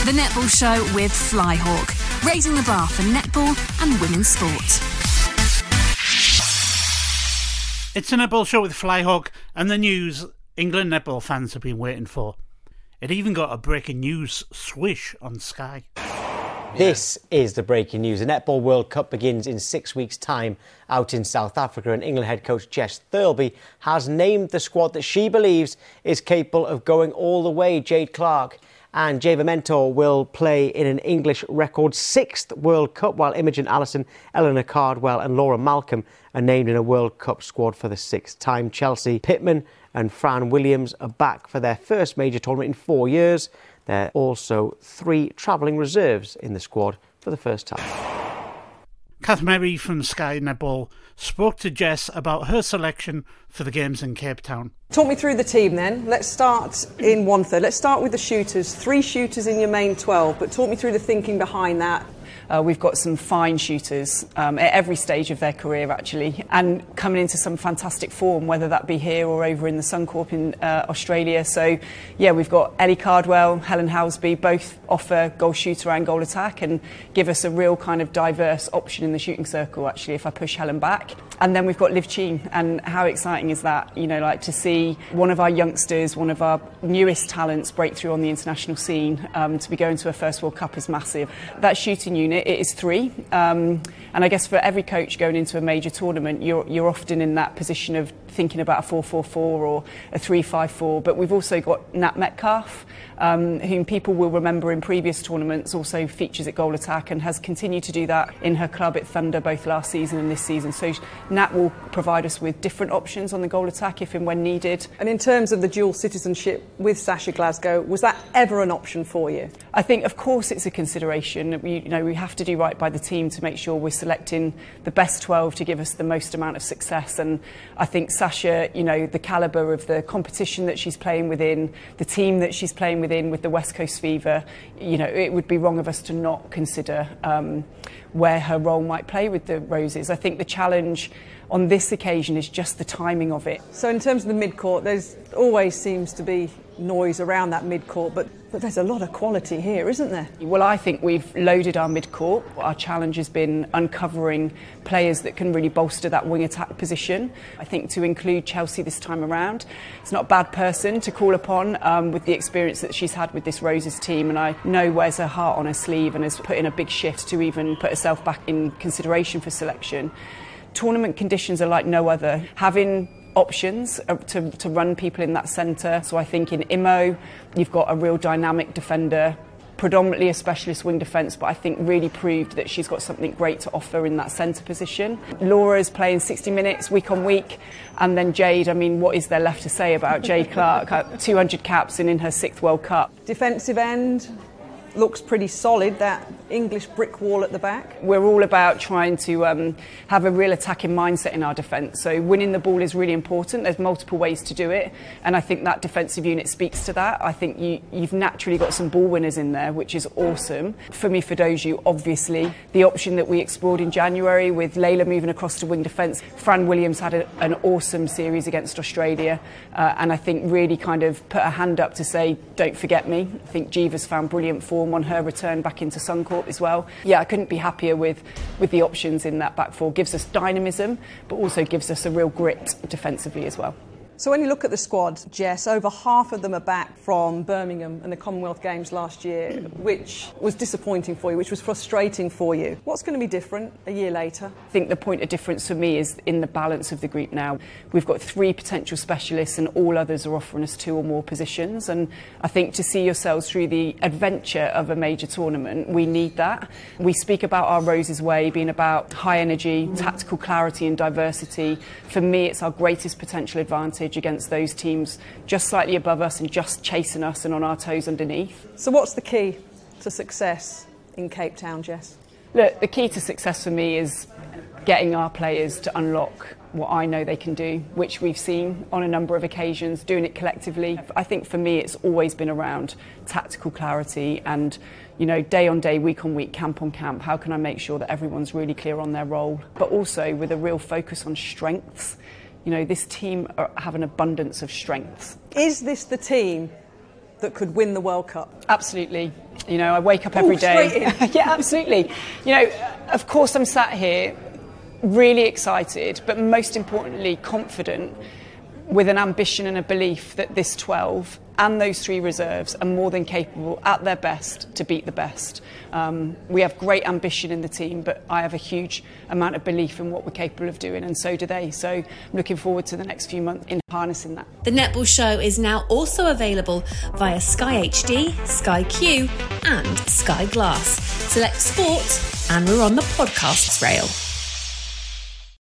The Netball Show with Flyhawk, raising the bar for netball and women's sport. It's a Netball Show with Flyhawk and the news England netball fans have been waiting for. It even got a breaking news swish on Sky. This is the breaking news. The Netball World Cup begins in 6 weeks' time out in South Africa, and England head coach Jess Thirlby has named the squad that she believes is capable of going all the way. Jade Clark and Java Mentor will play in an English record 6th World Cup, while Imogen Allison, Eleanor Cardwell and Laura Malcolm are named in a World Cup squad for the 6th time. Chelsea Pittman and Fran Williams are back for their first major tournament in 4 years. There are also 3 travelling reserves in the squad for the first time. Kath Merry from Sky Netball spoke to Jess about her selection for the games in Cape Town. Talk me through the team then. Let's start in 1/3. Let's start with the shooters. 3 shooters in your main 12, but talk me through the thinking behind that. We've got some fine shooters at every stage of their career, actually, and coming into some fantastic form, whether that be here or over in the Suncorp in Australia. So, yeah, we've got Ellie Cardwell, Helen Housby, both offer goal shooter and goal attack and give us a real kind of diverse option in the shooting circle, actually, if I push Helen back. And then we've got Liv Cheen, and how exciting is that? You know, like to see one of our youngsters, one of our newest talents break through on the international scene, to be going to a first World Cup is massive. That shooting unit, it is 3, and I guess for every coach going into a major tournament, you're often in that position of thinking about a 4-4-4 or a 3-5-4, but we've also got Nat Metcalf, whom people will remember in previous tournaments, also features at goal attack and has continued to do that in her club at Thunder both last season and this season. So Nat will provide us with different options on the goal attack if and when needed. And in terms of the dual citizenship with Sasha Glasgow, was that ever an option for you? I think, of course, it's a consideration. We have to do right by the team to make sure we're selecting the best 12 to give us the most amount of success. And I think Sasha, the calibre of the competition that she's playing within, the team that she's playing within with the West Coast Fever, it would be wrong of us to not consider where her role might play with the Roses. I think the challenge on this occasion is just the timing of it. So in terms of the mid-court, there's always seems to be noise around that mid-court, but there's a lot of quality here, isn't there? Well, I think we've loaded our mid-court. Our challenge has been uncovering players that can really bolster that wing attack position. I think to include Chelsea this time around, it's not a bad person to call upon with the experience that she's had with this Roses team, and I know wears her heart on her sleeve and has put in a big shift to even put herself back in consideration for selection. Tournament conditions are like no other. Having options to run people in that centre. So I think in Imo, you've got a real dynamic defender, predominantly a specialist wing defence, but I think really proved that she's got something great to offer in that centre position. Laura's playing 60 minutes week on week, and then Jade, what is there left to say about Jade Clark? 200 caps and in her 6th World Cup. Defensive end looks pretty solid, that English brick wall at the back. We're all about trying to have a real attacking mindset in our defence. So winning the ball is really important. There's multiple ways to do it, and I think that defensive unit speaks to that. I think you've naturally got some ball winners in there, which is awesome. Fumi Fedoju, obviously, the option that we explored in January with Layla moving across to wing defence. Fran Williams had an awesome series against Australia, and I think really kind of put her hand up to say, don't forget me. I think Jiva's found brilliant form on her return back into Suncorp as well. Yeah, I couldn't be happier with the options in that back four. Gives us dynamism, but also gives us a real grit defensively as well. So when you look at the squad, Jess, over half of them are back from Birmingham and the Commonwealth Games last year, which was disappointing for you, which was frustrating for you. What's going to be different a year later? I think the point of difference for me is in the balance of the group now. We've got 3 potential specialists and all others are offering us 2 or more positions, and I think to see yourselves through the adventure of a major tournament, we need that. We speak about our Roses way being about high energy, tactical clarity and diversity. For me, it's our greatest potential advantage against those teams just slightly above us and just chasing us and on our toes underneath. So what's the key to success in Cape Town, Jess? Look, the key to success for me is getting our players to unlock what I know they can do, which we've seen on a number of occasions, doing it collectively. I think for me it's always been around tactical clarity and, day on day, week on week, camp on camp, how can I make sure that everyone's really clear on their role, but also with a real focus on strengths. This team have an abundance of strengths. Is this the team that could win the World Cup? Absolutely. You know, I wake up every day. Yeah, absolutely. You know, of course I'm sat here really excited, but most importantly confident, with an ambition and a belief that this 12 and those 3 reserves are more than capable at their best to beat the best. We have great ambition in the team, but I have a huge amount of belief in what we're capable of doing, and so do they. So I'm looking forward to the next few months in harnessing that. The Netball Show is now also available via Sky HD, Sky Q and Sky Glass. Select Sport, and we're on the podcasts rail.